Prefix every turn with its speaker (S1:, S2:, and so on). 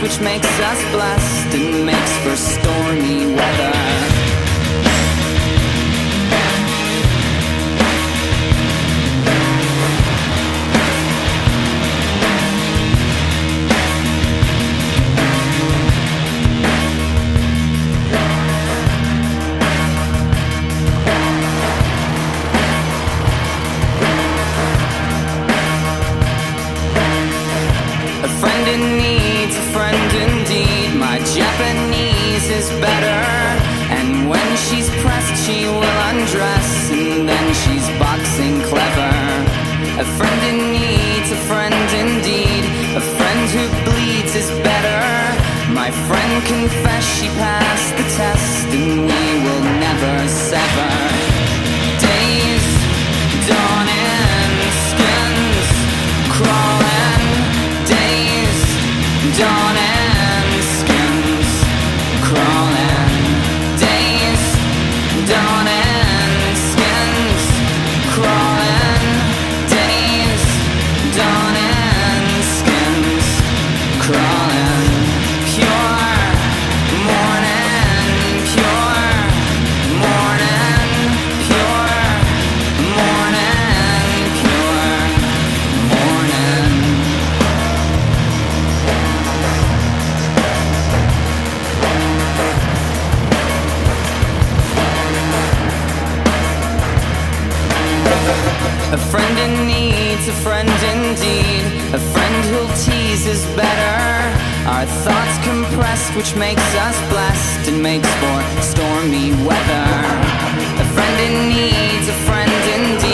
S1: which makes us blessed and makes for stormy weather. A friend in need's a friend indeed. My Japanese is better, and when she's pressed she will undress, and then she's boxing clever. A friend in need's a friend indeed. A friend who bleeds is better. My friend confessed she passed the test, and we will never sever. Days dawning, skins crawling. Days dawning, skins crawling. Days dawning, skins crawling. Days dawning, skins crawling. Pure morning, pure morning, pure morning, pure morning. A friend in need's a friend indeed. A friend who'll tease is better. Our thoughts compressed, which makes us blessed and makes for stormy weather. A friend in need's a friend indeed.